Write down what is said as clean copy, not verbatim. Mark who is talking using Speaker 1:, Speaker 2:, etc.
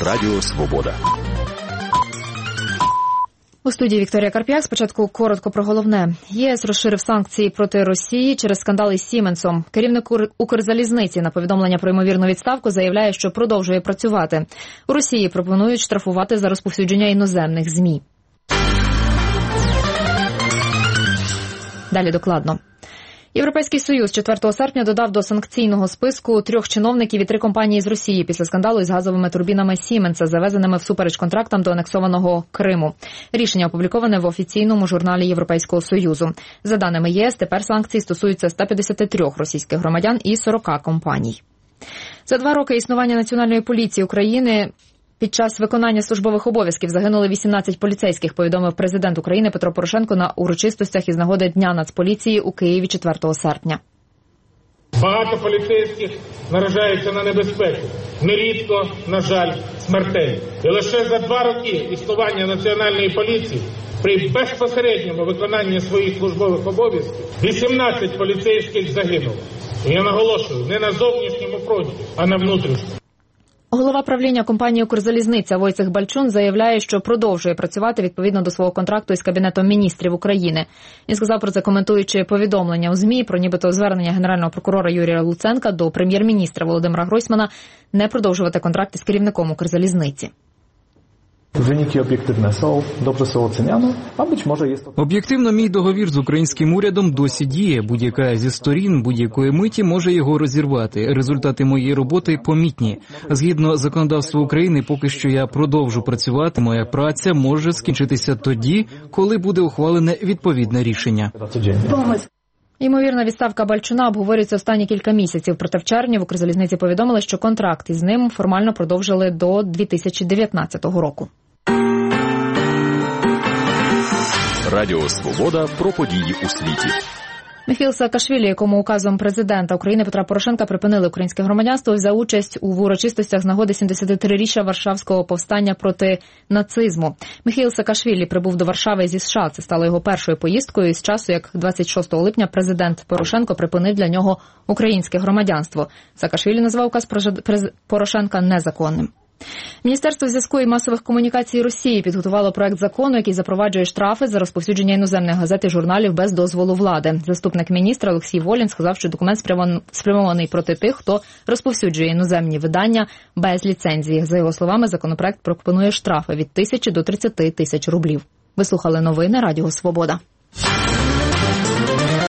Speaker 1: Радіо Свобода.
Speaker 2: У студії Вікторія Карп'як. Спочатку коротко про головне. ЄС розширив санкції проти Росії через скандал із Сіменсом. Керівник Укрзалізниці на повідомлення про ймовірну відставку заявляє, що продовжує працювати. У Росії пропонують штрафувати за розповсюдження іноземних ЗМІ. Далі докладно. Європейський Союз 4 серпня додав до санкційного списку 3 чиновників і 3 компанії з Росії після скандалу із газовими турбінами Сіменса, завезеними всупереч контрактам до анексованого Криму. Рішення опубліковане в офіційному журналі Європейського Союзу. За даними ЄС, тепер санкції стосуються 153 російських громадян і 40 компаній. За 2 роки існування Національної поліції України під час виконання службових обов'язків загинули 18 поліцейських, повідомив президент України Петро Порошенко на урочистостях із нагоди Дня Нацполіції у Києві 4 серпня.
Speaker 3: Багато поліцейських наражаються на небезпеку, нерідко, на жаль, смертельно. І лише за 2 роки існування Національної поліції при безпосередньому виконанні своїх службових обов'язків 18 поліцейських загинуло. І я наголошую, не на зовнішньому фронті, а на внутрішньому.
Speaker 2: Голова правління компанії «Укрзалізниця» Войцех Бальчун заявляє, що продовжує працювати відповідно до свого контракту із Кабінетом міністрів України. Він сказав про це, коментуючи повідомлення у ЗМІ про нібито звернення генерального прокурора Юрія Луценка до прем'єр-міністра Володимира Гройсмана не продовжувати контракт із керівником «Укрзалізниці».
Speaker 4: Wyniki obiektywne dobrze są oceniane, a być może jest to...
Speaker 5: Об'єктивно, мій договір з українським урядом досі діє. Будь-яка зі сторін будь-якої миті може його розірвати. Результати моєї роботи помітні. Згідно законодавства України, поки що я продовжу працювати. Моя праця може скінчитися тоді, коли буде ухвалене відповідне рішення.
Speaker 2: Ймовірна відставка Бальчуна обговорюється останні кілька місяців. Проте в червні в Укрзалізниці повідомили, що контракт із ним формально продовжили до 2019 року.
Speaker 1: Радіо Свобода про події у світі.
Speaker 2: Міхеїл Саакашвілі, якому указом президента України Петра Порошенка припинили українське громадянство, взяв участь у урочистостях з нагоди 73-річчя Варшавського повстання проти нацизму. Міхеїл Саакашвілі прибув до Варшави зі США. Це стало його першою поїздкою з часу, як 26 липня президент Порошенко припинив для нього українське громадянство. Саакашвілі назвав указ Порошенка незаконним. Міністерство зв'язку і масових комунікацій Росії підготувало проект закону, який запроваджує штрафи за розповсюдження іноземних газет і журналів без дозволу влади. Заступник міністра Олексій Волін сказав, що документ спрямований проти тих, хто розповсюджує іноземні видання без ліцензії. За його словами, законопроект пропонує штрафи від 1000 до 30 тисяч рублів. Ви слухали новини Радіо Свобода.